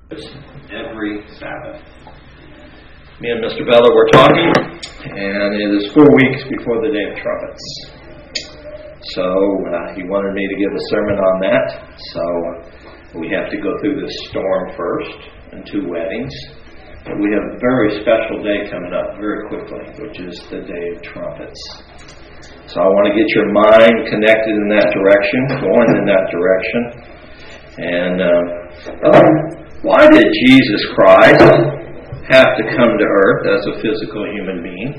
every Sabbath. Me and Mr. Bella were talking, and it is 4 weeks before the Day of Trumpets. So he wanted me to give a sermon on that. So we have to go through this storm first and 2 weddings. But we have a very special day coming up very quickly, which is the Day of Trumpets. So I want to get your mind connected in that direction, going in that direction. And why did Jesus Christ have to come to earth as a physical human being?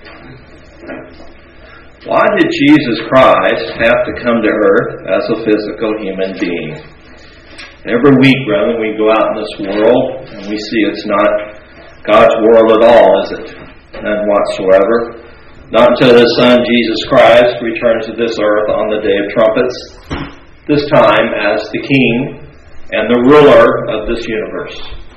Why did Jesus Christ have to come to earth as a physical human being? Every week, brother, we go out in this world and we see it's not God's world at all, is it? None whatsoever. Not until His Son, Jesus Christ, returns to this earth on the Day of Trumpets, this time as the King and the ruler of this universe.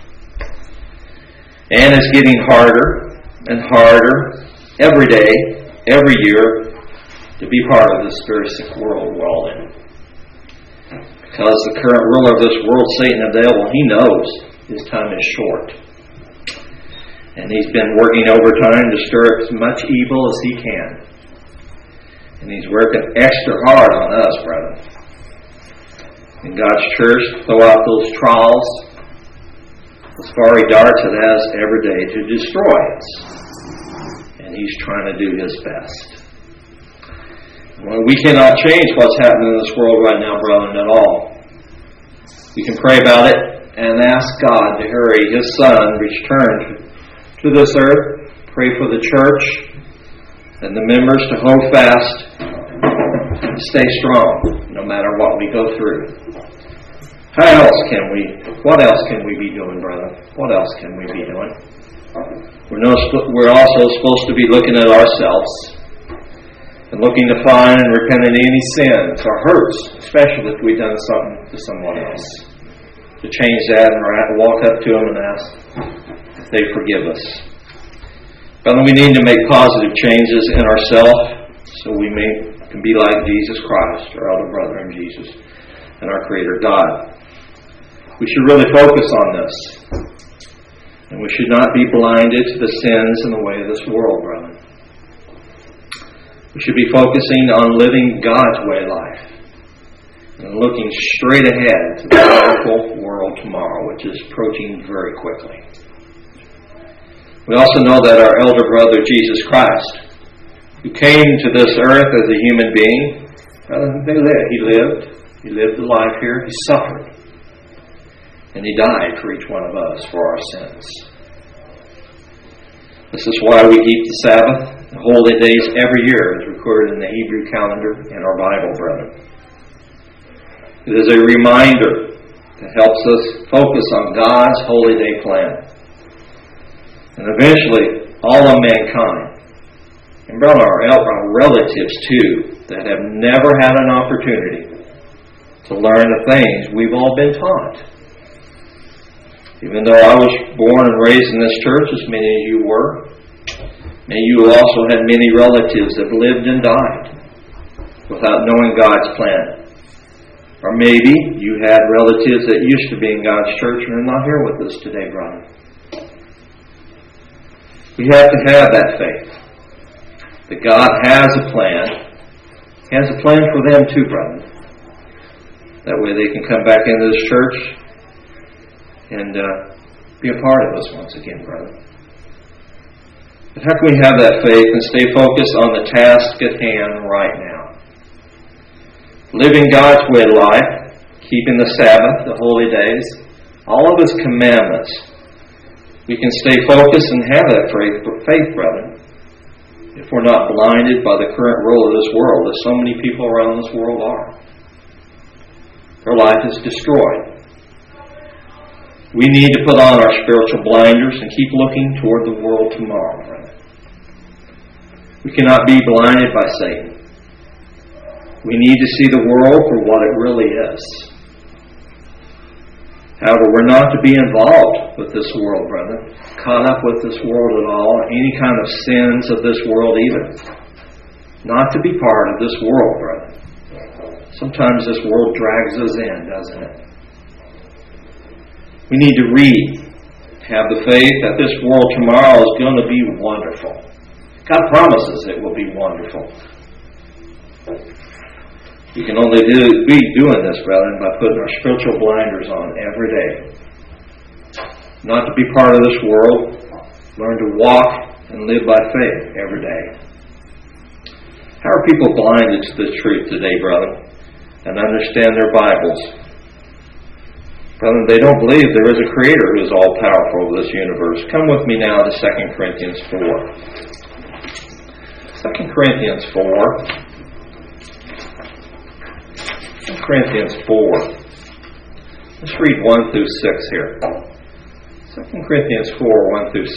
And it's getting harder and harder every day, every year, to be part of this very sick world we're all in. Because the current ruler of this world, Satan the devil, he knows his time is short. And he's been working overtime to stir up as much evil as he can. And he's working extra hard on us, brother. In God's church, to throw out those trials, those fiery darts it has every day to destroy us. And he's trying to do his best. Well, we cannot change what's happening in this world right now, brethren, at all. We can pray about it and ask God to hurry His Son return to this earth. Pray for the church and the members to hold fast and stay strong no matter what we go through. What else can we be doing, brother? What else can we be doing? We're also supposed to be looking at ourselves and looking to find and repent of any sins or hurts, especially if we've done something to someone else. To change that and walk up to them and ask if they forgive us. But we need to make positive changes in ourselves so we can be like Jesus Christ, our elder brother in Jesus, and our Creator God. We should really focus on this. And we should not be blinded to the sins and the way of this world, brother. We should be focusing on living God's way of life and looking straight ahead to the wonderful world tomorrow, which is approaching very quickly. We also know that our elder brother, Jesus Christ, who came to this earth as a human being, he lived a life here, he suffered, and he died for each one of us for our sins. This is why we keep the Sabbath, the holy days every year, as recorded in the Hebrew calendar and our Bible, brethren. It is a reminder that helps us focus on God's holy day plan. And eventually, all of mankind, and brother, our relatives too, that have never had an opportunity to learn the things we've all been taught. Even though I was born and raised in this church, as many of you were, many of you also had many relatives that lived and died without knowing God's plan. Or maybe you had relatives that used to be in God's church and are not here with us today, brother. We have to have that faith that God has a plan. He has a plan for them too, brother. That way they can come back into this church and be a part of us once again, brother. But how can we have that faith and stay focused on the task at hand right now? Living God's way of life, keeping the Sabbath, the holy days, all of His commandments. We can stay focused and have that faith, brother, if we're not blinded by the current rule of this world, as so many people around this world are. Their life is destroyed. We need to put on our spiritual blinders and keep looking toward the world tomorrow, brother. We cannot be blinded by Satan. We need to see the world for what it really is. However, we're not to be involved with this world, brother. Caught up with this world at all. Any kind of sins of this world either. Not to be part of this world, brother. Sometimes this world drags us in, doesn't it? We need to read, have the faith that this world tomorrow is going to be wonderful. God promises it will be wonderful. We can only be doing this, brethren, by putting our spiritual blinders on every day. Not to be part of this world, learn to walk and live by faith every day. How are people blinded to the truth today, brethren, and understand their Bibles? Brethren, they don't believe there is a Creator who is all-powerful over this universe. Come with me now to 2 Corinthians 4. 2 Corinthians 4. 2 Corinthians 4. Let's read 1 through 6 here. 2 Corinthians 4, 1 through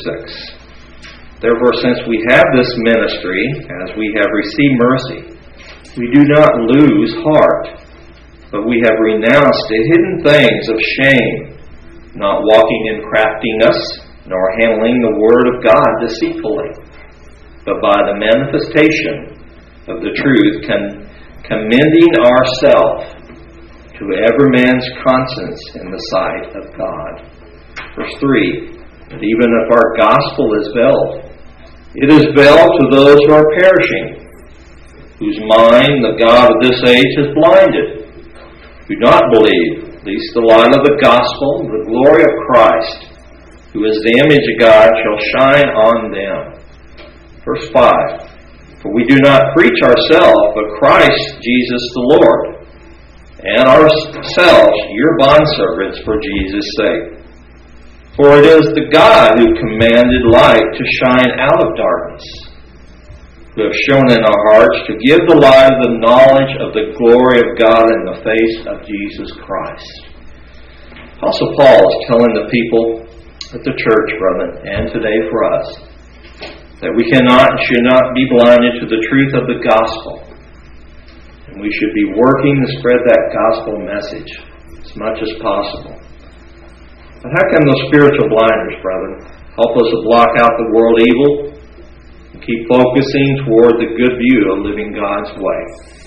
6. Therefore, since we have this ministry, as we have received mercy, we do not lose heart, but we have renounced the hidden things of shame, not walking in craftiness, nor handling the word of God deceitfully, but by the manifestation of the truth, commending ourselves to every man's conscience in the sight of God. Verse 3, but even if our gospel is veiled, it is veiled to those who are perishing, whose mind the God of this age has blinded, who do not believe, lest the light of the gospel, the glory of Christ, who is the image of God, shall shine on them. Verse 5, for we do not preach ourselves, but Christ Jesus the Lord, and ourselves your bondservants for Jesus' sake. For it is the God who commanded light to shine out of darkness, who have shown in our hearts to give the light of the knowledge of the glory of God in the face of Jesus Christ. Apostle Paul is telling the people at the church, brethren, and today for us, that we cannot and should not be blinded to the truth of the gospel. And we should be working to spread that gospel message as much as possible. But how can those spiritual blinders, brethren, help us to block out the world evil and keep focusing toward the good view of living God's way?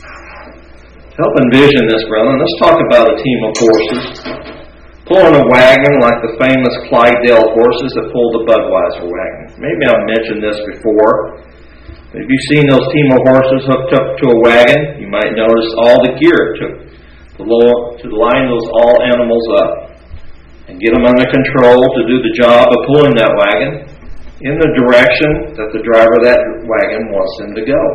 To help envision this, brethren, let's talk about a team of horses pulling a wagon like the famous Clydesdale horses that pulled the Budweiser wagon. Maybe I've mentioned this before. If you've seen those team of horses hooked up to a wagon, you might notice all the gear it took to line those all animals up and get them under control to do the job of pulling that wagon in the direction that the driver of that wagon wants them to go.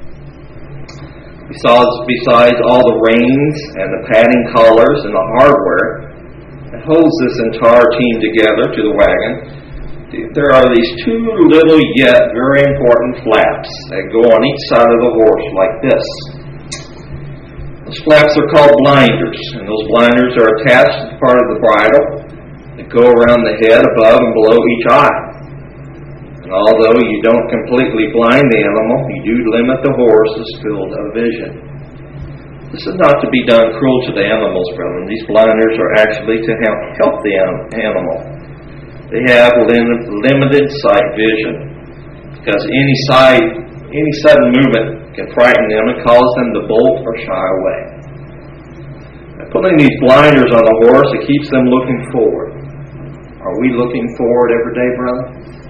Besides all the reins and the padding collars and the hardware that holds this entire team together to the wagon, there are these two little yet very important flaps that go on each side of the horse like this. Those flaps are called blinders, and those blinders are attached to part of the bridle that go around the head, above and below each eye. And although you don't completely blind the animal, you do limit the horse's field of vision. This is not to be done cruel to the animals, brethren. These blinders are actually to help the animal. They have limited sight vision because any sudden movement can frighten them and cause them to bolt or shy away. By putting these blinders on the horse, it keeps them looking forward. Are we looking forward every day, brother?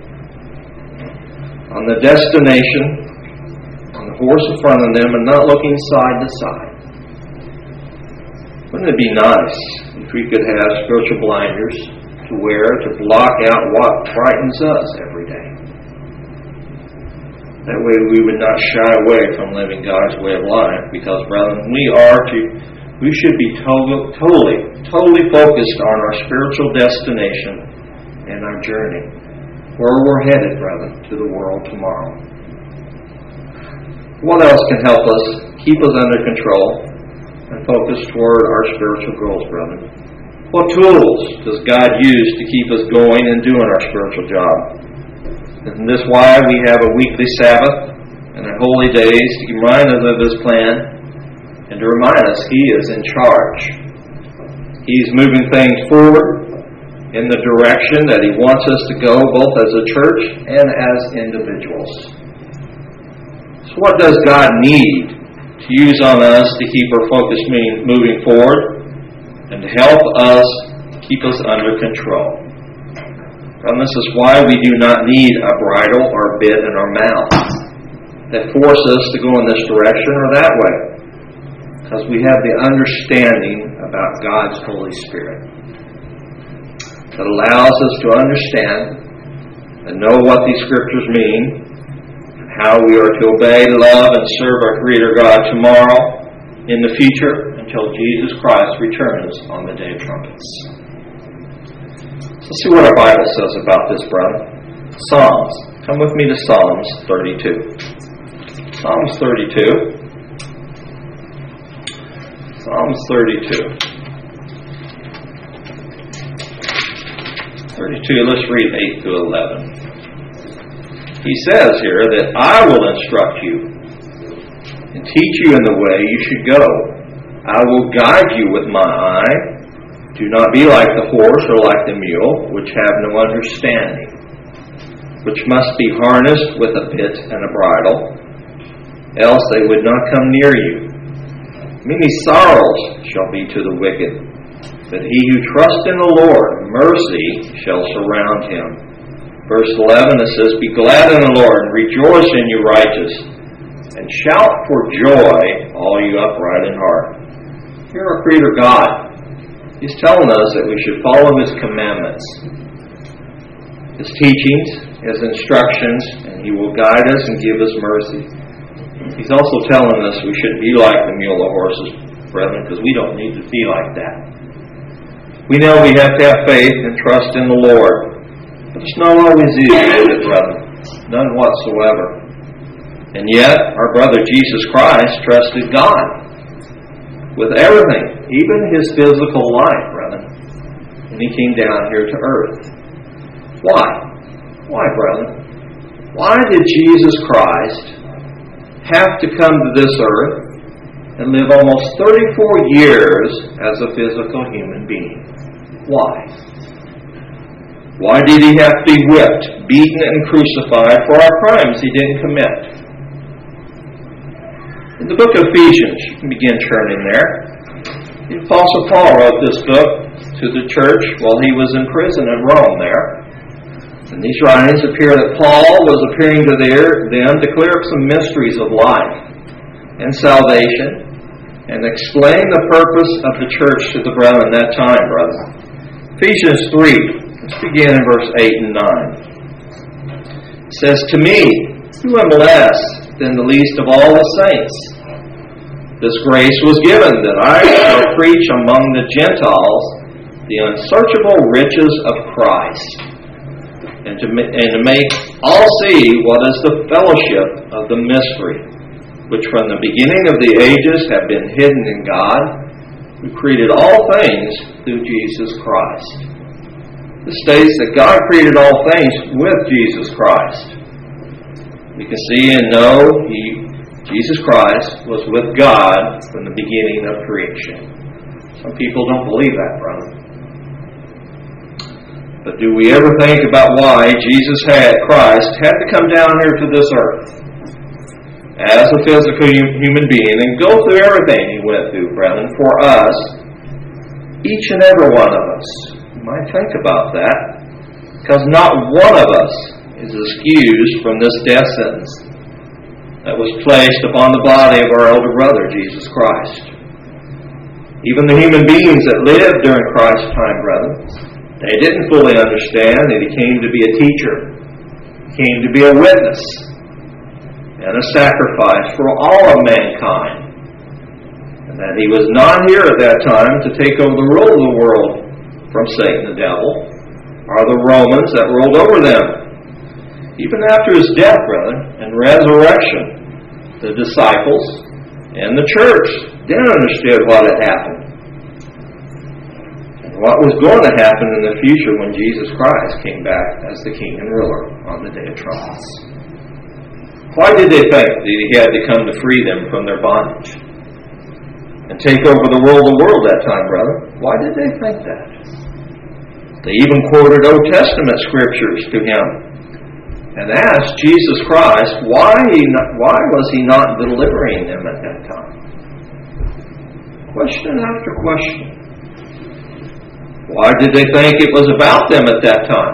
On the destination, on the horse in front of them, and not looking side to side. Wouldn't it be nice if we could have spiritual blinders to wear to block out what frightens us every day? That way we would not shy away from living God's way of life, because, brethren, we should be totally focused on our spiritual destination and our journey, where we're headed, brethren, to the world tomorrow. What else can help us keep us under control and focus toward our spiritual goals, brethren? What tools does God use to keep us going and doing our spiritual job? Isn't this why we have a weekly Sabbath and our holy days to remind us of His plan and to remind us He is in charge? He's moving things forward in the direction that He wants us to go, both as a church and as individuals. So what does God need to use on us to keep our focus moving forward and to help us keep us under control. And this is why we do not need a bridle or bit in our mouths that force us to go in this direction or that way, because we have the understanding about God's Holy Spirit that allows us to understand and know what these Scriptures mean, and how we are to obey, love, and serve our Creator God tomorrow, in the future, until Jesus Christ returns on the Day of Trumpets. Let's see what our Bible says about this, brother. Psalms. Come with me to Psalms 32. Psalms 32. Psalms 32. 32, let's read 8 through 11. He says here that I will instruct you and teach you in the way you should go. I will guide you with my eye. Do not be like the horse or like the mule, which have no understanding, which must be harnessed with a bit and a bridle, else they would not come near you. Many sorrows shall be to the wicked, but he who trusts in the Lord, mercy shall surround him. Verse 11, it says, Be glad in the Lord, and rejoice in you righteous, and shout for joy, all you upright in heart. Hear our Creator God. He's telling us that we should follow His commandments, His teachings, His instructions, and He will guide us and give us mercy. He's also telling us we shouldn't be like the mule or horses, brethren, because we don't need to be like that. We know we have to have faith and trust in the Lord, but it's not always easy, is it, brethren? None whatsoever. And yet, our brother Jesus Christ trusted God with everything, even His physical life, brethren, when He came down here to earth. Why? Why, brethren? Why did Jesus Christ have to come to this earth and live almost 34 years as a physical human being? Why? Why did He have to be whipped, beaten, and crucified for our crimes He didn't commit? In the book of Ephesians, you can begin turning there. The Apostle Paul wrote this book to the church while he was in prison in Rome there. In these writings appear that Paul was appearing to them to clear up some mysteries of life and salvation and explain the purpose of the church to the brethren that time, brethren. Ephesians 3, let's begin in verse 8 and 9. It says, To me, who am less than the least of all the saints, this grace was given that I shall preach among the Gentiles the unsearchable riches of Christ, and to make all see what is the fellowship of the mystery, which from the beginning of the ages have been hidden in God, who created all things through Jesus Christ. This states that God created all things with Jesus Christ. We can see and know Jesus Christ was with God from the beginning of creation. Some people don't believe that, brother. But do we ever think about why Christ had to come down here to this earth as a physical human being and go through everything He went through, brethren, for us, each and every one of us? You might think about that, because not one of us is excused from this death sentence that was placed upon the body of our elder brother, Jesus Christ. Even the human beings that lived during Christ's time, brethren, they didn't fully understand that He came to be a teacher, came to be a witness, and a sacrifice for all of mankind, and that He was not here at that time to take over the rule of the world from Satan the devil, or the Romans that ruled over them. Even after His death, brethren, and resurrection, the disciples and the church didn't understand what had happened and what was going to happen in the future when Jesus Christ came back as the King and ruler on the Day of Trumpets. Why did they think that He had to come to free them from their bondage and take over the world that time, brother? Why did they think that? They even quoted Old Testament scriptures to Him and asked Jesus Christ why was He not delivering them at that time? Question after question. Why did they think it was about them at that time?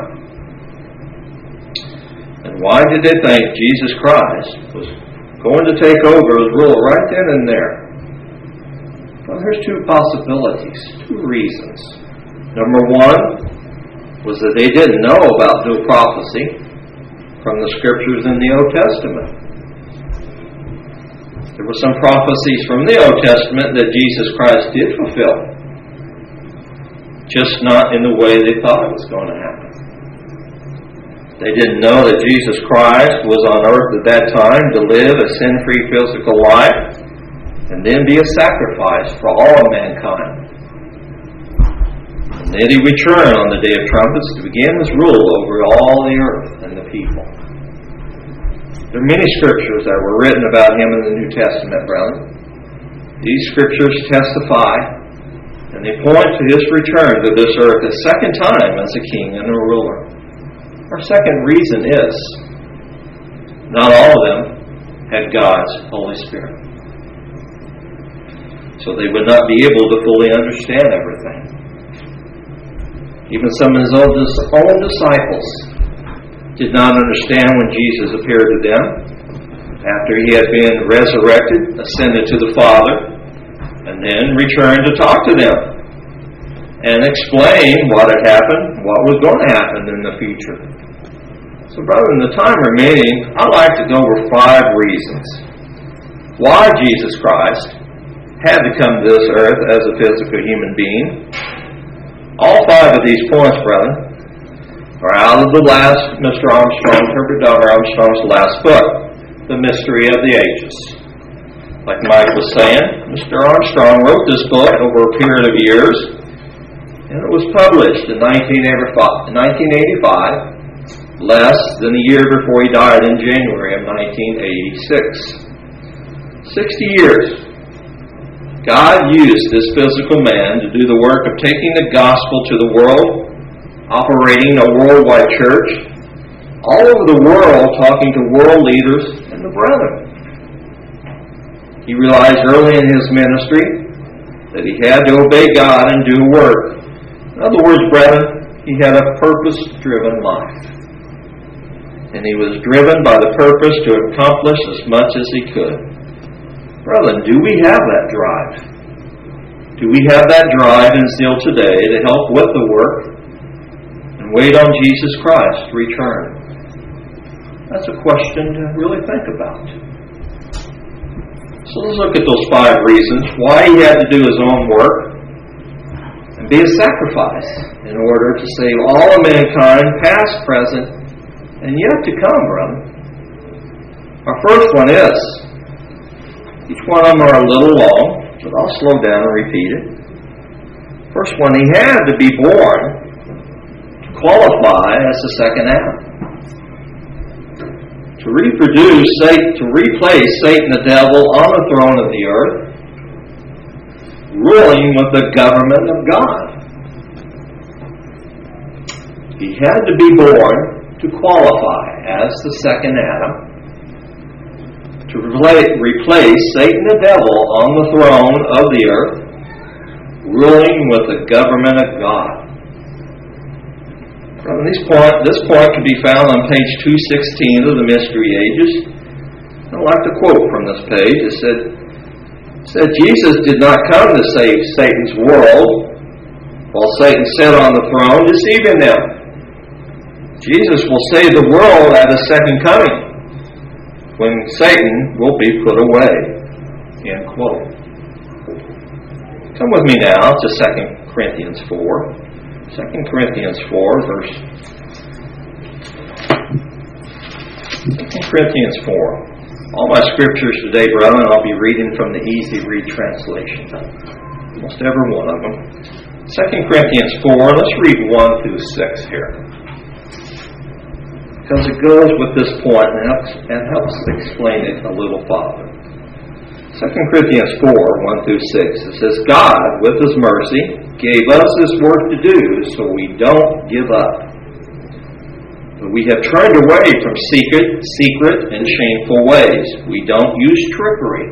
And why did they think Jesus Christ was going to take over as ruler right then and there? Well, there's two possibilities, two reasons. Number one was that they didn't know about dual prophecy from the Scriptures in the Old Testament. There were some prophecies from the Old Testament that Jesus Christ did fulfill, just not in the way they thought it was going to happen. They didn't know that Jesus Christ was on earth at that time to live a sin-free physical life and then be a sacrifice for all of mankind. And then He return on the day of trumpets to begin His rule over all the earth and the people. There are many scriptures that were written about Him in the New Testament, brethren. These scriptures testify and they point to His return to this earth a second time as a king and a ruler. Our second reason is, not all of them had God's Holy Spirit. So they would not be able to fully understand everything. Even some of His own disciples did not understand when Jesus appeared to them after He had been resurrected, ascended to the Father, and then returned to talk to them and explain what had happened, what was going to happen in the future. So, brother, in the time remaining, I'd like to go over 5 reasons why Jesus Christ had to come to this earth as a physical human being. All 5 of these points, brother, are out of the last Mr. Armstrong, Herbert W. Armstrong's last book, The Mystery of the Ages. Like Mike was saying, Mr. Armstrong wrote this book over a period of years, and it was published in 1985, less than a year before he died in January of 1986. 60 years. God used this physical man to do the work of taking the gospel to the world, operating a worldwide church, all over the world talking to world leaders and the brethren. He realized early in his ministry that he had to obey God and do work. In other words, brethren, he had a purpose-driven life. And he was driven by the purpose to accomplish as much as he could. Brethren, do we have that drive? Do we have that drive and zeal today to help with the work and wait on Jesus Christ's return? That's a question to really think about. So let's look at those 5 reasons why he had to do his own work and be a sacrifice in order to save all of mankind, past, present, and yet to come, brother. Our first one is, each one of them are a little long, but I'll slow down and repeat it. First one, he had to be born to qualify as the second Adam. To reproduce, to replace Satan the devil on the throne of the earth, ruling with the government of God. He had to be born to qualify as the second Adam, to replace Satan the devil on the throne of the earth, ruling with the government of God. This point can be found on page 216 of the Mystery Ages. I'd like to quote from this page. It said, Jesus did not come to save Satan's world while Satan sat on the throne deceiving them. Jesus will save the world at His second coming, when Satan will be put away. End quote. Come with me now to 2 Corinthians 4. 2 Corinthians 4, verse 2 Corinthians 4. All my scriptures today, brethren, I'll be reading from the Easy Read translation. Almost every one of them. 2 Corinthians 4, let's read 1 through 6 here. Because it goes with this point and helps explain it a little farther. 2 Corinthians 4, 1 through 6. It says, God, with His mercy, gave us this work to do so we don't give up. But we have turned away from secret and shameful ways. We don't use trickery.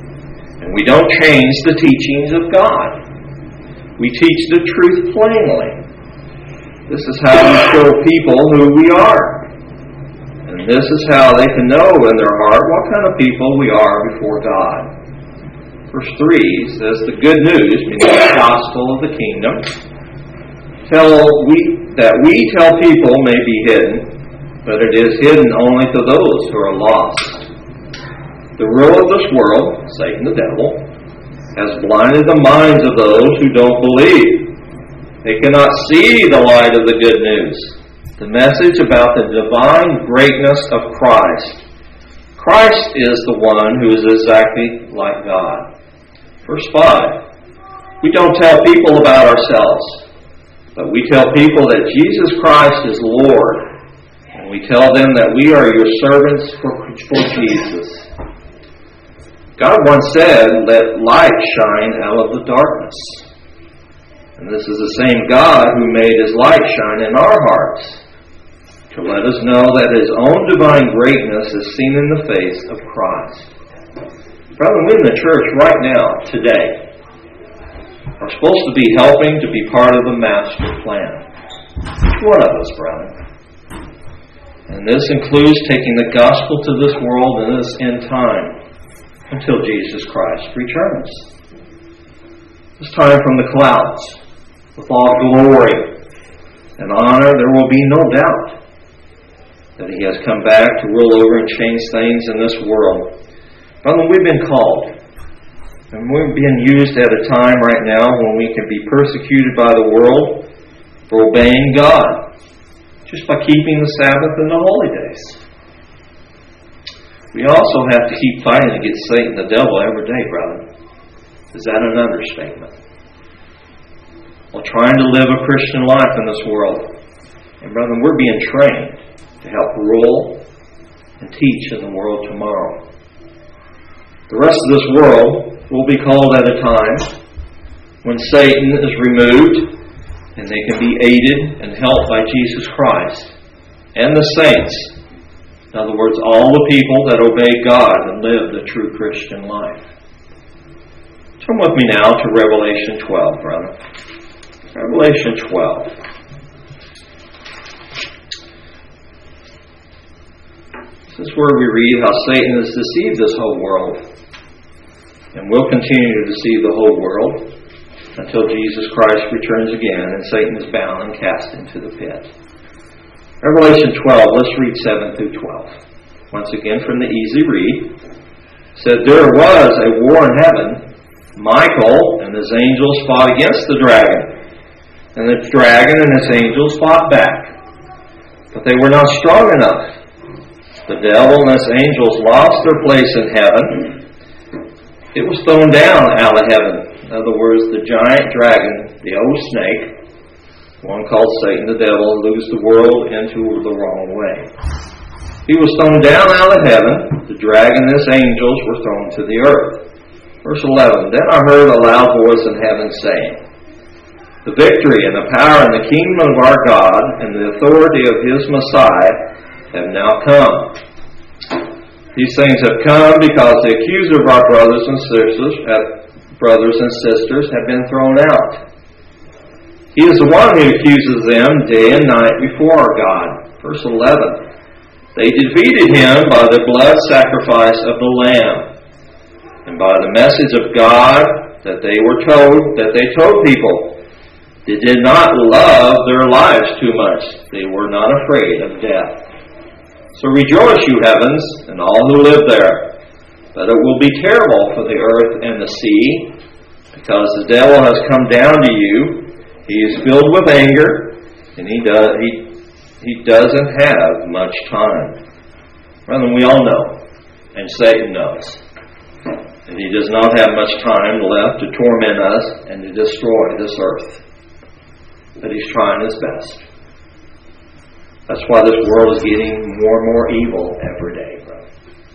And we don't change the teachings of God. We teach the truth plainly. This is how we show people who we are. And this is how they can know in their heart what kind of people we are before God. Verse 3 says, the good news, meaning the gospel of the kingdom, that we tell people may be hidden, but it is hidden only to those who are lost. The ruler of this world, Satan the devil, has blinded the minds of those who don't believe. They cannot see the light of the good news, the message about the divine greatness of Christ. Christ is the one who is exactly like God. Verse 5, we don't tell people about ourselves, but we tell people that Jesus Christ is Lord, and we tell them that we are your servants for Jesus. God once said, let light shine out of the darkness. And this is the same God who made His light shine in our hearts, to let us know that His own divine greatness is seen in the face of Christ. Brother, we in the church right now, today, are supposed to be helping to be part of the master plan. Each one of us, brother. And this includes taking the gospel to this world in this end time until Jesus Christ returns. This time from the clouds, with all glory and honor, there will be no doubt that He has come back to rule over and change things in this world. Brother, we've been called. And we're being used at a time right now when we can be persecuted by the world for obeying God, just by keeping the Sabbath and the holy days. We also have to keep fighting against Satan, the devil, every day, brother. Is that an understatement? While trying to live a Christian life in this world. And brother, we're being trained to help rule and teach in the world tomorrow. The rest of this world will be called at a time when Satan is removed and they can be aided and helped by Jesus Christ and the saints. In other words, all the people that obey God and live the true Christian life. Turn with me now to Revelation 12, brother. Revelation 12. This is where we read how Satan has deceived this whole world and will continue to deceive the whole world until Jesus Christ returns again and Satan is bound and cast into the pit. Revelation 12, let's read 7 through 12. Once again from the easy read. It said, there was a war in heaven. Michael and his angels fought against the dragon. And the dragon and his angels fought back. But they were not strong enough. The devil and his angels lost their place in heaven. It was thrown down out of heaven. In other words, the giant dragon, the old snake, one called Satan the devil, losed the world into the wrong way. He was thrown down out of heaven. The dragon and his angels were thrown to the earth. Verse 11, then I heard a loud voice in heaven saying, the victory and the power and the kingdom of our God and the authority of His Messiah have now come. These things have come because the accuser of our brothers and sisters have been thrown out. He is the one who accuses them day and night before our God. Verse 11. They defeated Him by the blood sacrifice of the Lamb and by the message of God that they told people. They did not love their lives too much. They were not afraid of death. So rejoice, you heavens, and all who live there. But it will be terrible for the earth and the sea, because the devil has come down to you. He is filled with anger, and he doesn't have much time. Rather, we all know, and Satan knows, that he does not have much time left to torment us and to destroy this earth. But he's trying his best. That's why this world is getting more and more evil every day, brother.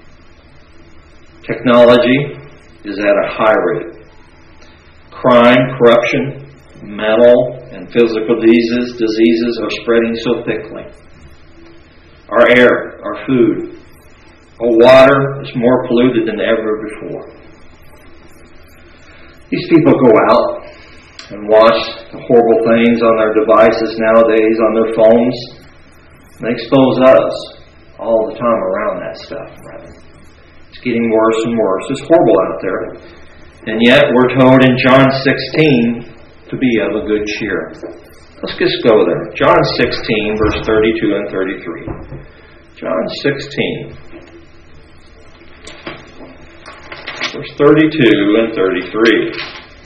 Technology is at a high rate. Crime, corruption, mental and physical diseases are spreading so thickly. Our air, our food, our water is more polluted than ever before. These people go out and watch the horrible things on their devices nowadays, on their phones. They expose us all the time around that stuff, brother. It's getting worse and worse. It's horrible out there. And yet we're told in John 16 to be of a good cheer. Let's just go there. John 16, verse 32 and 33. John 16, verse 32 and 33.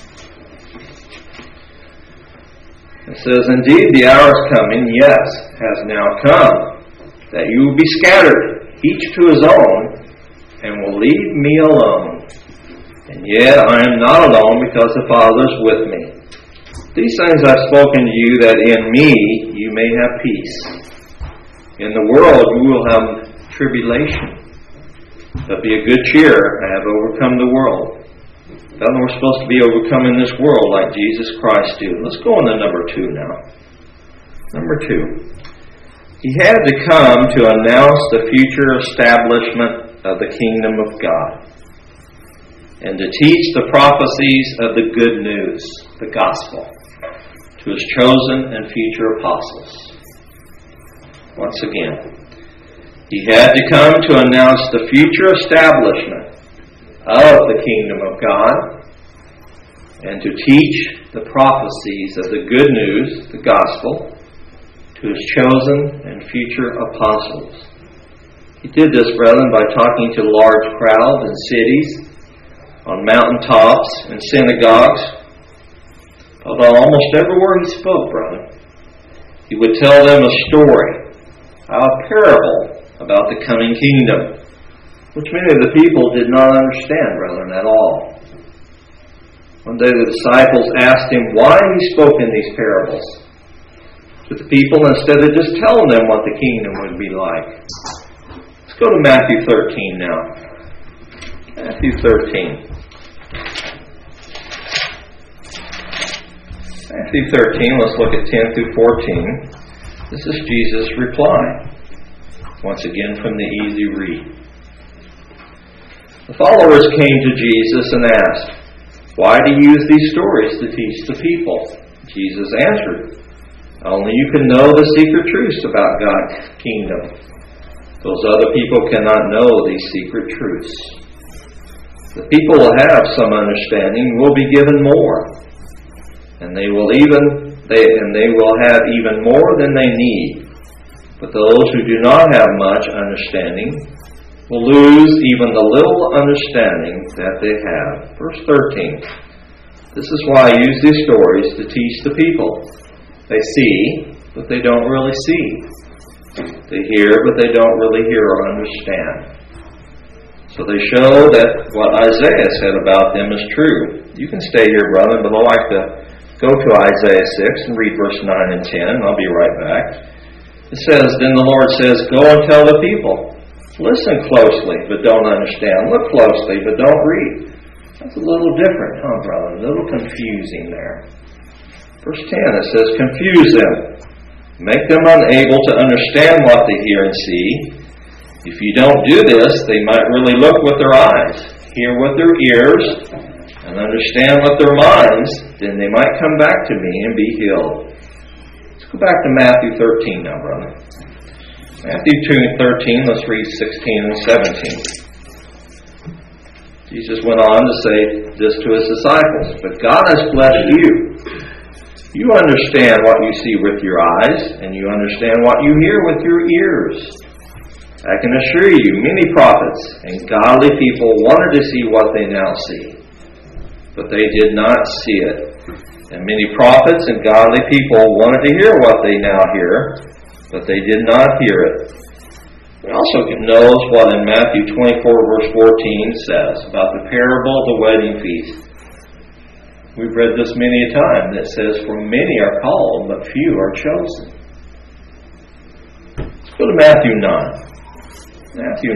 It says, "Indeed, the hour is coming, yes, has now come, that you will be scattered, each to his own, and will leave me alone. And yet I am not alone, because the Father is with me. These things I've spoken to you, that in me you may have peace. In the world you will have tribulation. But be of good cheer, I have overcome the world." Then we're supposed to be overcoming this world like Jesus Christ did. Let's go on to number 2 now. Number 2. He had to come to announce the future establishment of the kingdom of God, and to teach the prophecies of the good news, the gospel, to his chosen and future apostles. Once again, he had to come to announce the future establishment of the kingdom of God, and to teach the prophecies of the good news, the gospel, to his chosen and future apostles. He did this, brethren, by talking to large crowds in cities, on mountaintops, in synagogues. Although almost everywhere he spoke, brother, he would tell them a story, a parable about the coming kingdom, which many of the people did not understand, brethren, at all. One day the disciples asked him why he spoke in these parables to the people instead of just telling them what the kingdom would be like. Let's go to Matthew 13 now. Matthew 13. Matthew 13, let's look at 10 through 14. This is Jesus' reply. Once again from the easy read. The followers came to Jesus and asked, "Why do you use these stories to teach the people?" Jesus answered, "Only you can know the secret truths about God's kingdom. Those other people cannot know these secret truths. The people will have some understanding, will be given more, and they will have even more than they need. But those who do not have much understanding will lose even the little understanding that they have." Verse 13. This is why I use these stories to teach the people. They see, but they don't really see. They hear, but they don't really hear or understand. So they show that what Isaiah said about them is true. You can stay here, brother, but I'd like to go to Isaiah 6 and read verse 9 and 10. I'll be right back. It says, "Then the Lord says, go and tell the people. Listen closely, but don't understand. Look closely, but don't read." That's a little different, huh, brother? A little confusing there. Verse 10, it says, "Confuse them. Make them unable to understand what they hear and see. If you don't do this, they might really look with their eyes, hear with their ears, and understand with their minds. Then they might come back to me and be healed." Let's go back to Matthew 13 now, brother. Matthew 2:13, let's read 16 and 17. Jesus went on to say this to his disciples, "But God has blessed you. You understand what you see with your eyes, and you understand what you hear with your ears. I can assure you, many prophets and godly people wanted to see what they now see, but they did not see it. And many prophets and godly people wanted to hear what they now hear, but they did not hear it." We also know what in Matthew 24, verse 14 says about the parable of the wedding feast. We've read this many a time. That says, "For many are called, but few are chosen." Let's go to Matthew 9. Matthew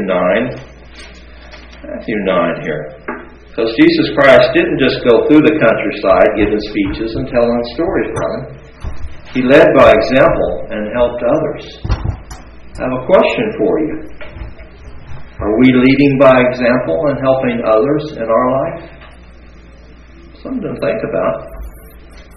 9 here. Because Jesus Christ didn't just go through the countryside giving speeches and telling stories, brother. He led by example and helped others. I have a question for you. Are we leading by example and helping others in our life? Something to think about.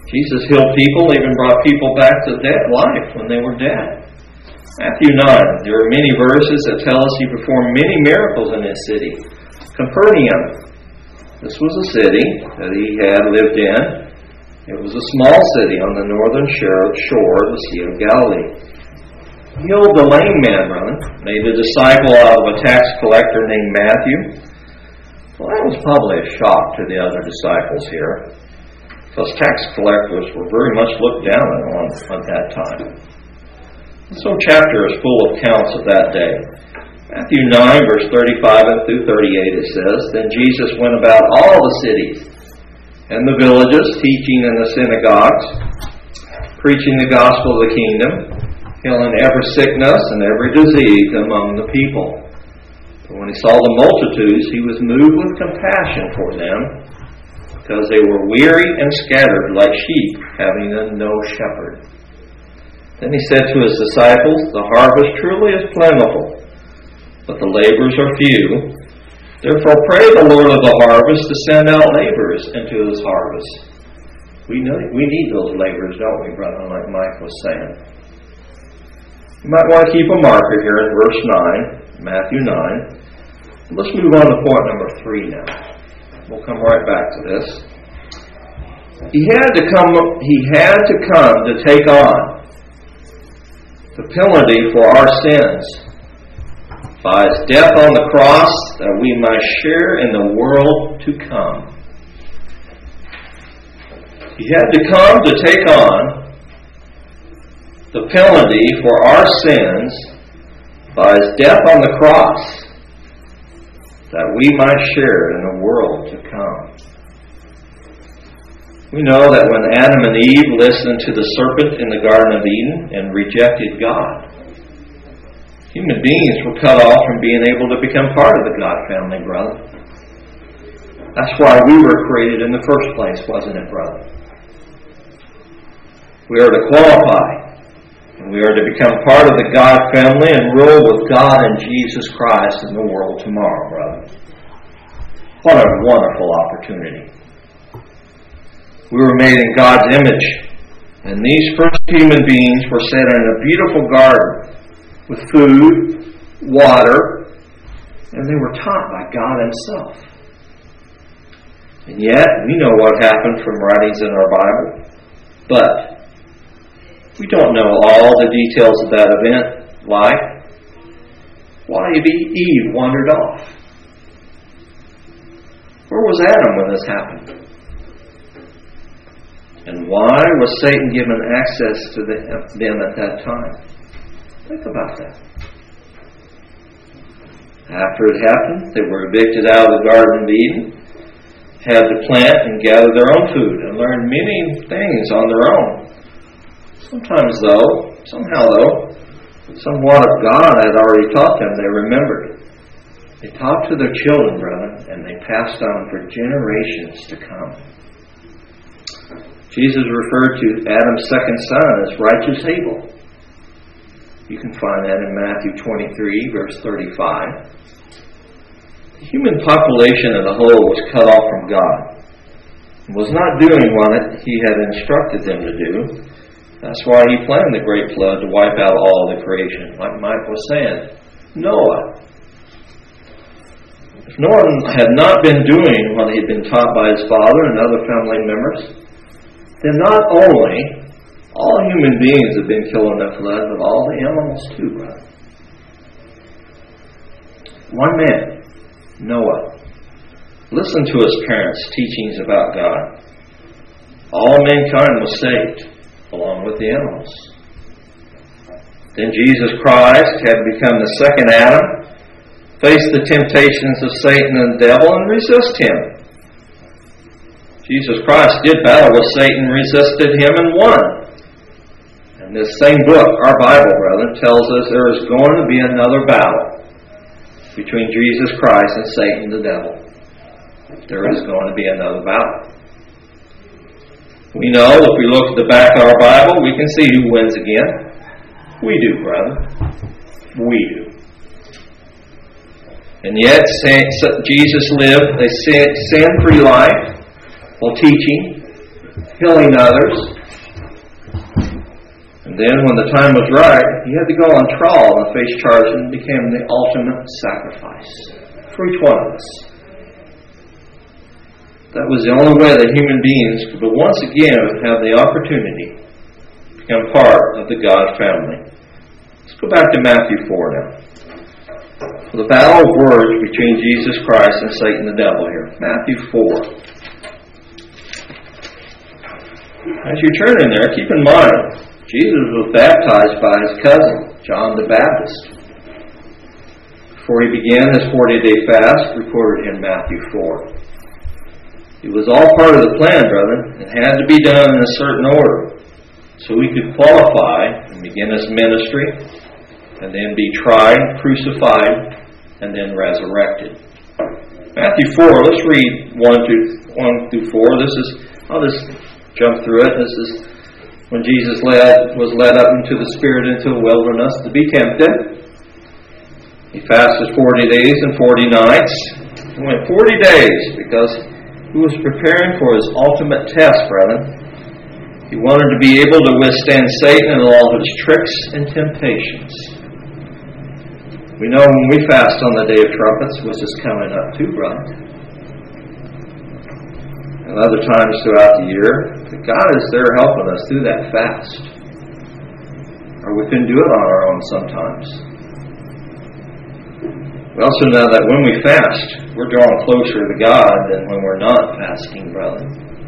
Jesus healed people, even brought people back to dead life when they were dead. Matthew 9, there are many verses that tell us he performed many miracles in his city. Capernaum, this was a city that he had lived in. It was a small city on the northern shore of the Sea of Galilee. He healed the lame man, brother, made a disciple out of a tax collector named Matthew. Well, that was probably a shock to the other disciples here, because tax collectors were very much looked down on at that time. So chapter is full of accounts of that day. Matthew 9, verse 35 through 38, it says, Then Jesus went about all the cities and the villages, teaching in the synagogues, preaching the gospel of the kingdom, healing every sickness and every disease among the people. But when he saw the multitudes, he was moved with compassion for them, because they were weary and scattered like sheep, having no shepherd. Then he said to his disciples, The harvest truly is plentiful, but the laborers are few. Therefore pray the Lord of the harvest to send out laborers into his harvest. We need those laborers, don't we, brother, like Mike was saying. You might want to keep a marker here in verse 9, Matthew 9. Let's move on to point number 3 now. We'll come right back to this. He had to come to take on the penalty for our sins by his death on the cross, that we might share in the world to come. He had to come to take on the penalty for our sins by his death on the cross, that we might share in the world to come. We know that when Adam and Eve listened to the serpent in the Garden of Eden and rejected God, human beings were cut off from being able to become part of the God family, brother. That's why we were created in the first place, wasn't it, brother? We are to qualify, and we are to become part of the God family and rule with God and Jesus Christ in the world tomorrow, brother. What a wonderful opportunity. We were made in God's image, and these first human beings were set in a beautiful garden with food, water, and they were taught by God himself. And yet, we know what happened from writings in our Bible, but we don't know all the details of that event, like why Eve wandered off. Where was Adam when this happened? And why was Satan given access to them at that time? Think about that. After it happened, they were evicted out of the Garden of Eden, had to plant and gather their own food, and learn many things on their own. Somehow though, somewhat of God had already taught them, they remembered. They taught to their children, brother, and they passed on for generations to come. Jesus referred to Adam's second son as righteous Abel. You can find that in Matthew 23, verse 35. The human population as a whole was cut off from God and was not doing what he had instructed them to do. That's why he planned the great flood to wipe out all the creation. Like Mike was saying, Noah. If Noah had not been doing what he had been taught by his father and other family members, then not only all human beings have been killed in the flood, but all the animals too, brother. One man, Noah, listened to his parents' teachings about God. All mankind was saved, along with the animals. Then Jesus Christ had become the second Adam, faced the temptations of Satan and the devil, and resist him. Jesus Christ did battle with Satan, resisted him, and won. And this same book, our Bible, brother, tells us there is going to be another battle between Jesus Christ and Satan the devil. There is going to be another battle. We know if we look at the back of our Bible, we can see who wins again. We do, brother. We do. And yet, Jesus lived a sin-free life while teaching, healing others. And then when the time was right, he had to go on trial and face charges and became the ultimate sacrifice for each one of us. That was the only way that human beings could once again have the opportunity to become part of the God family. Let's go back to Matthew 4 now. The battle of words between Jesus Christ and Satan the devil here. Matthew 4. As you turn in there, keep in mind, Jesus was baptized by his cousin, John the Baptist. Before he began his 40-day fast, recorded in Matthew 4. It was all part of the plan, brethren. It had to be done in a certain order, so he could qualify and begin his ministry, and then be tried, crucified, and then resurrected. Matthew 4, let's read 1 through 4. I'll just jump through it. This is when Jesus was led up into the Spirit into the wilderness to be tempted. He fasted 40 days and 40 nights. He went 40 days because he was preparing for his ultimate test, brethren. He wanted to be able to withstand Satan and all his tricks and temptations. We know when we fast on the Day of Trumpets, which is coming up too, brother, and other times throughout the year, that God is there helping us through that fast. Or we couldn't do it on our own sometimes. We also know that when we fast, we're drawing closer to God than when we're not fasting, brother.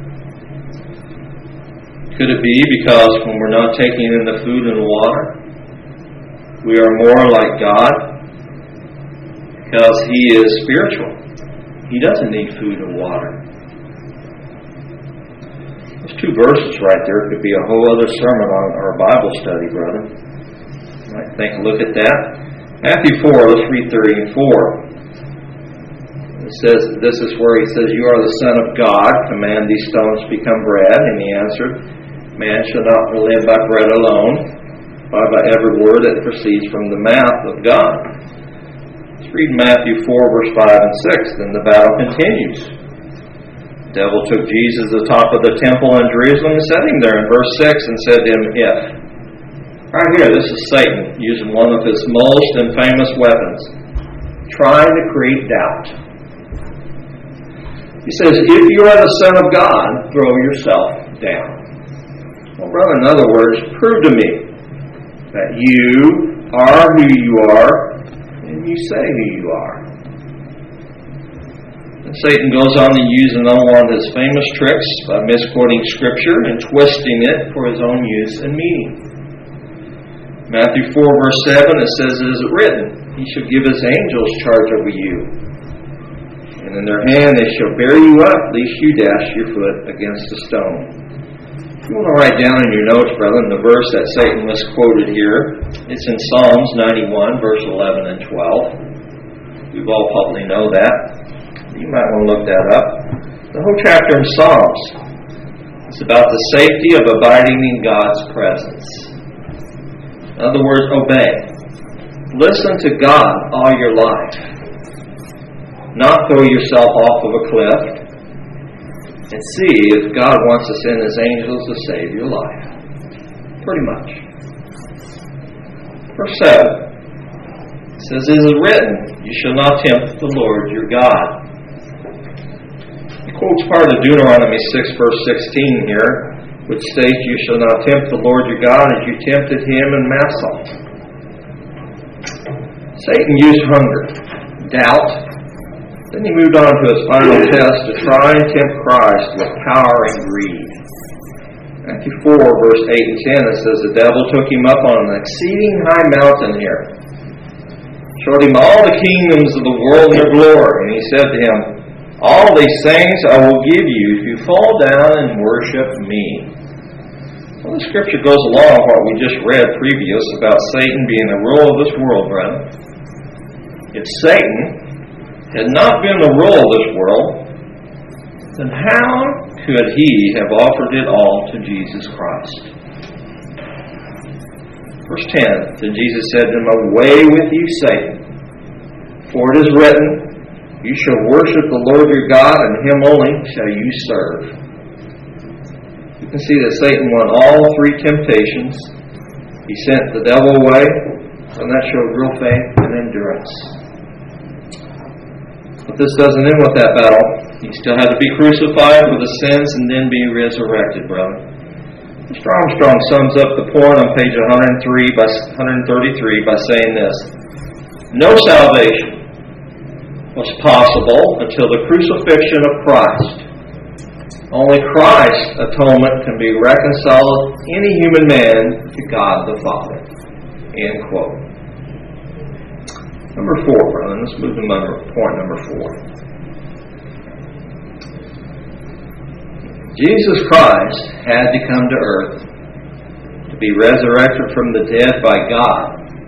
Could it be because when we're not taking in the food and water, we are more like God? Because He is spiritual. He doesn't need food and water. Those two verses right there could be a whole other sermon on our Bible study, brother. You might take a look at that. Matthew 4, let's read 3 and 4. It says, this is where he says, "You are the Son of God, command these stones to become bread." And he answered, "Man shall not live by bread alone, but by every word that proceeds from the mouth of God." Let's read Matthew 4, verse 5 and 6. Then the battle continues. The devil took Jesus to the top of the temple in Jerusalem and set him there in verse 6 and said to him, "If..." Right here, this is Satan using one of his most infamous weapons, trying to create doubt. He says, "If you are the Son of God, throw yourself down." Well, brother, in other words, prove to me that you are who you are and you say who you are. And Satan goes on to use one of his famous tricks by misquoting Scripture and twisting it for his own use and meaning. Matthew 4, verse 7, it says, "It is written, He shall give His angels charge over you. And in their hand they shall bear you up, lest you dash your foot against a stone." If you want to write down in your notes, brethren, the verse that Satan misquoted here, it's in Psalms 91, verse 11 and 12. We all probably know that. You might want to look that up. The whole chapter in Psalms is about the safety of abiding in God's presence. In other words, obey. Listen to God all your life. Not throw yourself off of a cliff and see if God wants to send His angels to save your life. Pretty much. Verse 7 says, "It is written, You shall not tempt the Lord your God." He quotes part of Deuteronomy 6, verse 16 here, which states, "You shall not tempt the Lord your God as you tempted Him in Massah." Satan used hunger, doubt. Then he moved on to his final test to try and tempt Christ with power and greed. Matthew 4, verse 8 and 10, it says, "The devil took him up on an exceeding high mountain here, showed him all the kingdoms of the world and their glory, and he said to him, All these things I will give you if you fall down and worship me." Well, the Scripture goes along with what we just read previous about Satan being the ruler of this world, brethren. If Satan had not been the ruler of this world, then how could he have offered it all to Jesus Christ? Verse 10, "Then Jesus said to him, Away with you, Satan, for it is written, You shall worship the Lord your God, and Him only shall you serve." You can see that Satan won all three temptations. He sent the devil away, and that showed real faith and endurance. But this doesn't end with that battle. He still had to be crucified for the sins and then be resurrected, brother. Mr. Armstrong sums up the point on page 133 by saying this: no salvation was possible until the crucifixion of Christ. Only Christ's atonement can be reconciled any human man to God the Father. End quote. Number 4, brother. Let's move to point number 4. Jesus Christ had to come to earth to be resurrected from the dead by God,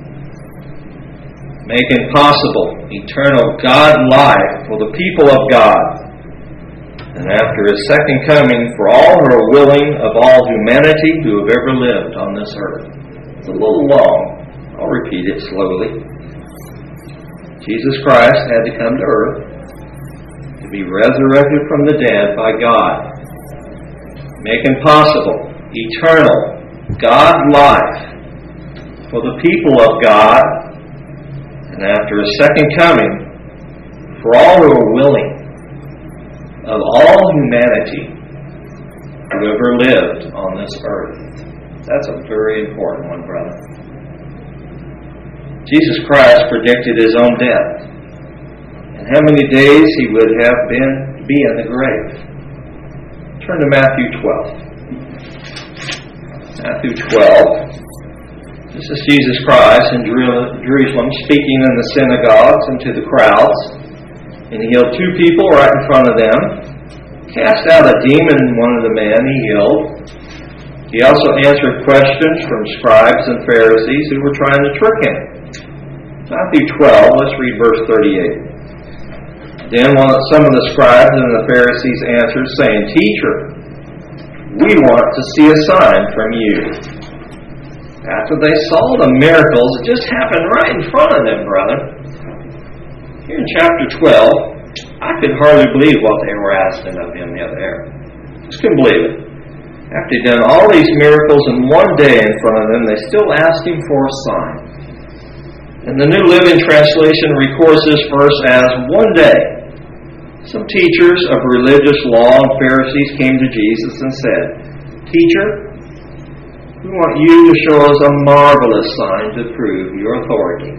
making possible eternal God life for the people of God. And after His second coming, for all who are willing of all humanity who have ever lived on this earth. It's a little long. I'll repeat it slowly. Jesus Christ had to come to earth to be resurrected from the dead by God, making possible eternal God life for the people of God. And after His second coming, for all who are willing of all humanity who ever lived on this earth. That's a very important one, brother. Jesus Christ predicted His own death and how many days He would have been to be in the grave. Turn to Matthew 12. Matthew 12. This is Jesus Christ in Jerusalem speaking in the synagogues and to the crowds. And He healed 2 people right in front of them. Cast out a demon in one of the men He healed. He also answered questions from scribes and Pharisees who were trying to trick Him. Matthew 12, let's read verse 38. Then some of the scribes and the Pharisees answered, saying, Teacher, we want to see a sign from you. After they saw the miracles, it just happened right in front of them, brother. Here in chapter 12, I could hardly believe what they were asking of Him the other day. Just couldn't believe it. After He'd done all these miracles in one day in front of them, they still asked Him for a sign. And the New Living Translation records this verse as, one day, some teachers of religious law and Pharisees came to Jesus and said, Teacher, we want you to show us a marvelous sign to prove your authority.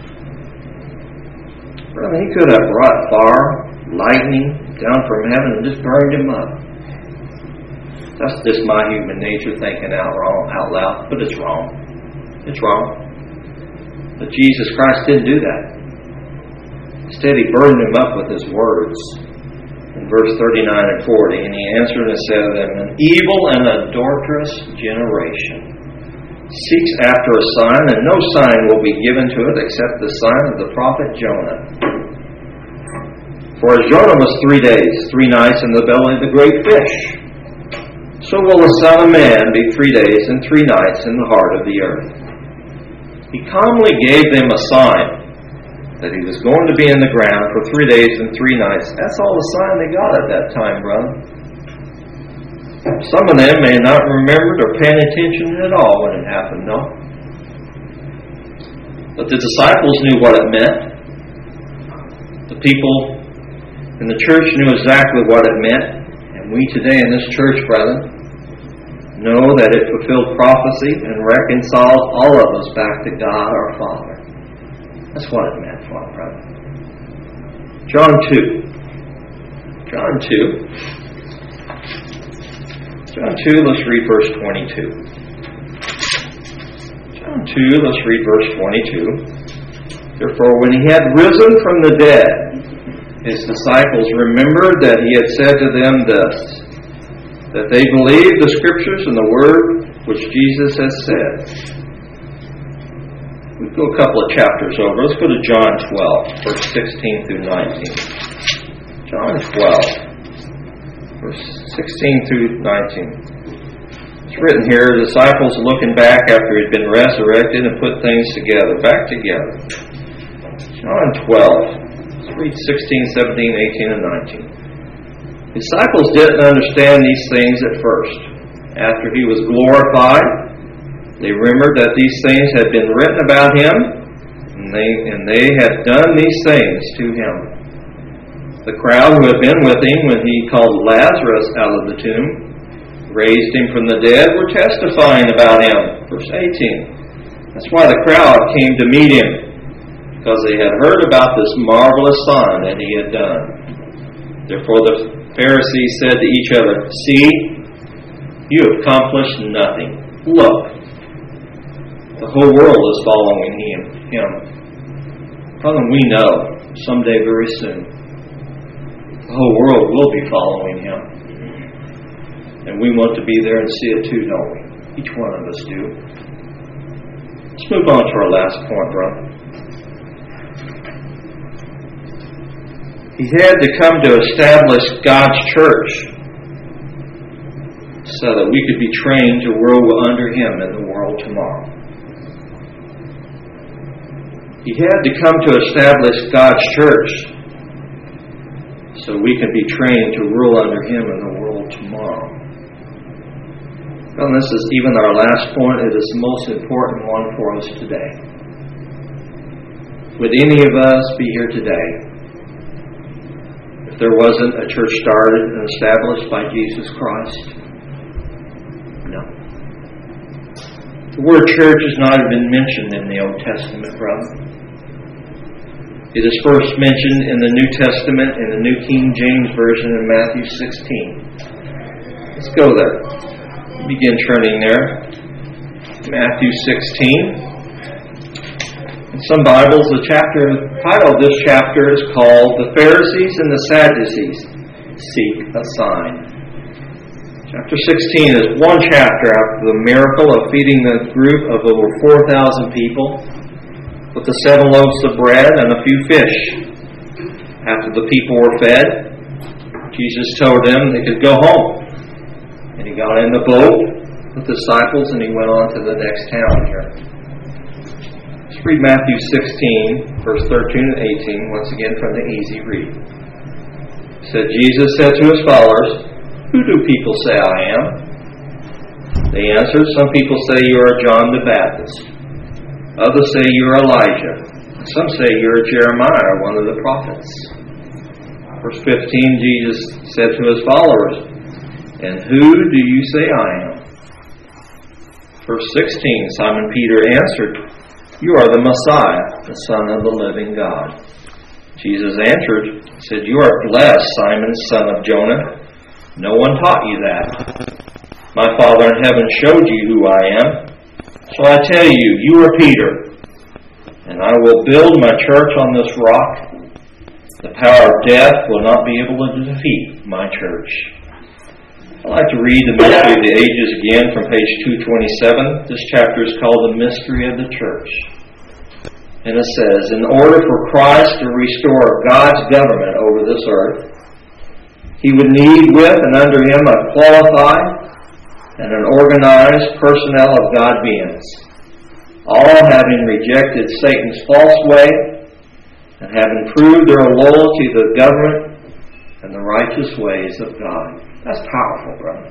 Brother, He could have brought fire, lightning down from heaven and just burned Him up. That's just my human nature thinking out loud, but it's wrong. It's wrong. But Jesus Christ didn't do that. Instead, He burned Him up with His words. In verse 39 and 40, and He answered and said to them, An evil and adulterous generation seeks after a sign, and no sign will be given to it except the sign of the prophet Jonah. For as Jonah was 3 days, 3 nights in the belly of the great fish, so will the Son of Man be 3 days and 3 nights in the heart of the earth. He calmly gave them a sign that He was going to be in the ground for 3 days and 3 nights. That's all the sign they got at that time, brother. Some of them may not remember or pay attention at all when it happened, no? But the disciples knew what it meant. The people in the church knew exactly what it meant. And we today in this church, brother, know that it fulfilled prophecy and reconciled all of us back to God our Father. That's what it meant for us, brother. John 2. John 2. John 2, let's read verse 22. John 2, let's read verse 22. Therefore, when He had risen from the dead, His disciples remembered that He had said to them this, that they believed the Scriptures and the Word which Jesus has said. We go a couple of chapters over. Let's go to John 12, verse 16 through 19. John 12. Verse 16 through 19. It's written here, disciples looking back after He'd been resurrected and put things together, back together. John 12. Let's read 16, 17, 18, and 19. Disciples didn't understand these things at first. after he was glorified, they remembered that these things had been written about him, and they had done these things to him. The crowd who had been with him when he called Lazarus out of the tomb, raised him from the dead, were testifying about him. Verse 18. That's why the crowd came to meet him, because they had heard about this marvelous sign that he had done. Therefore the Pharisees said to each other, "See, you have accomplished nothing. Look, the whole world is following him. Brother, we know someday very soon, the whole world will be following him. And we want to be there and see it too, don't we? Each one of us do." Let's move on to our last point, brother. He had to come to establish God's church so that we could be trained to rule under him in the world tomorrow. He had to come to establish God's church so we can be trained to rule under him in the world tomorrow. Well, this is even our last point. It is the most important one for us today. Would any of us be here today if there wasn't a church started and established by Jesus Christ? No. The word church has not been mentioned in the Old Testament, brother. It is first mentioned in the New Testament in the New King James Version in Matthew 16. Let's go there. Begin turning there. Matthew 16. In some Bibles, the title of this chapter is called "The Pharisees and the Sadducees Seek a Sign." Chapter 16 is one chapter after the miracle of feeding the group of over 4,000 people with the 7 loaves of bread and a few fish. After the people were fed, Jesus told them they could go home. And he got in the boat with the disciples and he went on to the next town here. Let's read Matthew 16, verse 13 and 18, once again from the easy read. It said, Jesus said to his followers, "Who do people say I am?" They answered, "Some people say you are John the Baptist. Others say you are Elijah. Some say you are Jeremiah, one of the prophets." Verse 15, Jesus said to his followers, "And who do you say I am?" Verse 16, Simon Peter answered, "You are the Messiah, the Son of the living God." Jesus answered, said, "You are blessed, Simon, son of Jonah. No one taught you that. My Father in heaven showed you who I am. So I tell you, you are Peter, and I will build my church on this rock. The power of death will not be able to defeat my church." I'd like to read the Mystery of the Ages again from page 227. This chapter is called The Mystery of the Church. And it says, "In order for Christ to restore God's government over this earth, he would need with and under him a qualified and an organized personnel of God beings, all having rejected Satan's false way and having proved their loyalty to the government and the righteous ways of God." That's powerful, brother.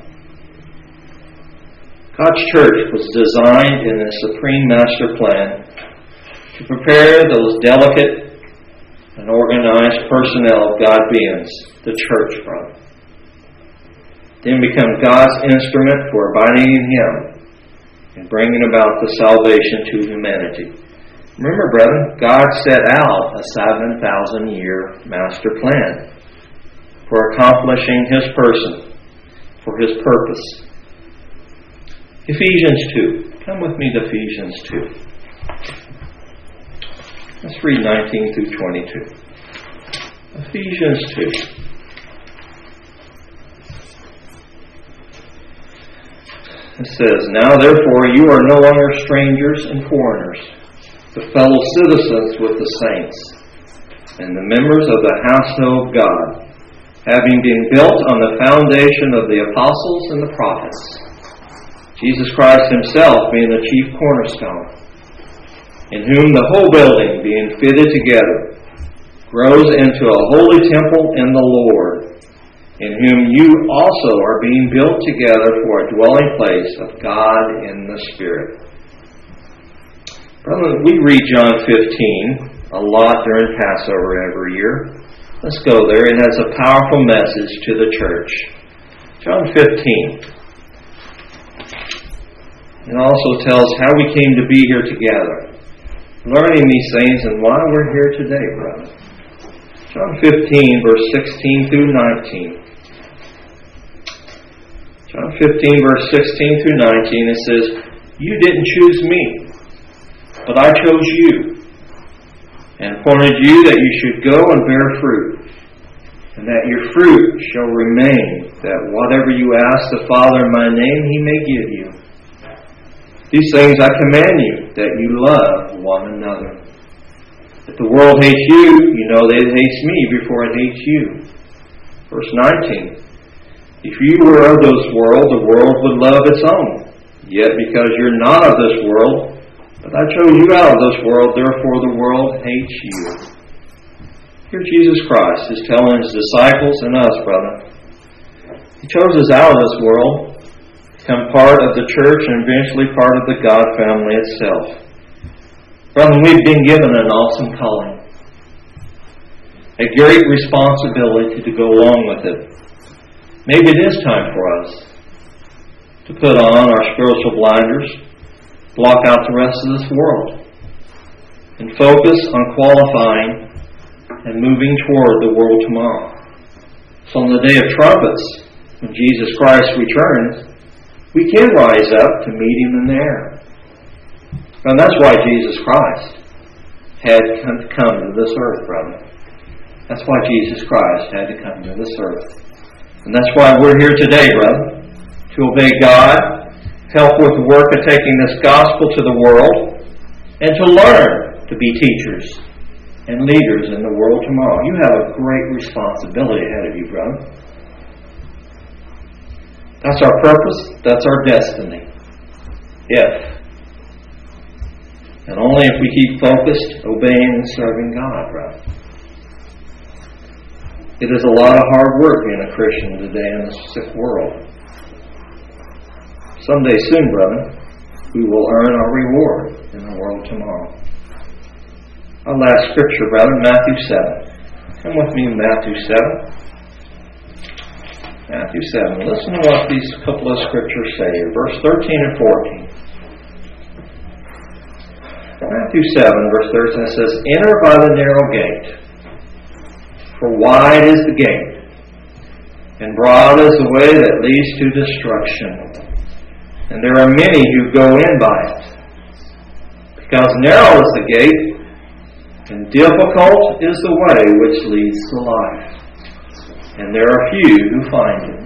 God's church was designed in a supreme master plan to prepare those delicate and organized personnel of God beings, the church, brother. Then become God's instrument for abiding in him and bringing about the salvation to humanity. Remember, brethren, God set out a 7,000-year master plan for accomplishing his person, for his purpose. Ephesians 2. Come with me to Ephesians 2. Let's read 19 through 22. Ephesians 2. It says, "Now therefore you are no longer strangers and foreigners, but fellow citizens with the saints, and the members of the household of God, having been built on the foundation of the apostles and the prophets, Jesus Christ himself being the chief cornerstone, in whom the whole building being fitted together grows into a holy temple in the Lord, in whom you also are being built together for a dwelling place of God in the Spirit. Brother, we read John 15 a lot during Passover every year. Let's go there. It has a powerful message to the church. John 15. It also tells how we came to be here together, learning these things and why we're here today, brother. John 15, verse 16 through 19. John 15, verse 16 through 19, it says, "You didn't choose me, but I chose you, and appointed you that you should go and bear fruit, and that your fruit shall remain, that whatever you ask the Father in my name, He may give you. These things I command you, that you love one another. If the world hates you, you know that it hates me before it hates you." Verse 19. "If you were of this world, the world would love its own. Yet because you're not of this world, but I chose you out of this world, therefore the world hates you." Here Jesus Christ is telling His disciples and us, brother, He chose us out of this world, become part of the church and eventually part of the God family itself. Brother, we've been given an awesome calling, a great responsibility to go along with it. Maybe it is time for us to put on our spiritual blinders, block out the rest of this world, and focus on qualifying and moving toward the world tomorrow. So on the day of trumpets, when Jesus Christ returns, we can rise up to meet Him in the air. And that's why Jesus Christ had to come to this earth, brother. That's why Jesus Christ had to come to this earth. And that's why we're here today, brother, to obey God, help with the work of taking this gospel to the world, and to learn to be teachers and leaders in the world tomorrow. You have a great responsibility ahead of you, brother. That's our purpose. That's our destiny. And only if we keep focused, obeying, and serving God, brother. It is a lot of hard work being a Christian today in this sick world. Someday soon, brother, we will earn our reward in the world tomorrow. Our last scripture, brother, Matthew 7. Come with me in Matthew 7. Matthew 7. Listen to what these couple of scriptures say here. Verse 13 and 14. Matthew 7, verse 13 says, "Enter by the narrow gate, for wide is the gate, and broad is the way that leads to destruction. And there are many who go in by it. Because narrow is the gate, and difficult is the way which leads to life. And there are few who find it."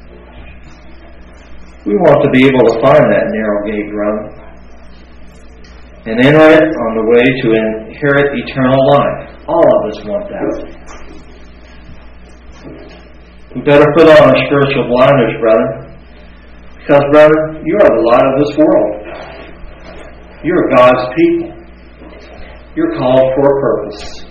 We want to be able to find that narrow gate, brother, and enter it on the way to inherit eternal life. All of us want that. We better put on our spiritual blinders, brother, because, brother, you are the light of this world. You're God's people. You're called for a purpose.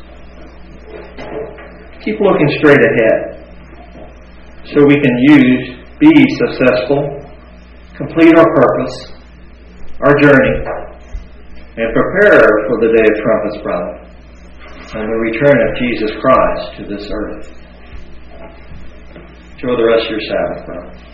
Keep looking straight ahead so we can be successful, complete our purpose, our journey, and prepare for the day of trumpets, brother, and the return of Jesus Christ to this earth. Enjoy the rest of your Sabbath, brother.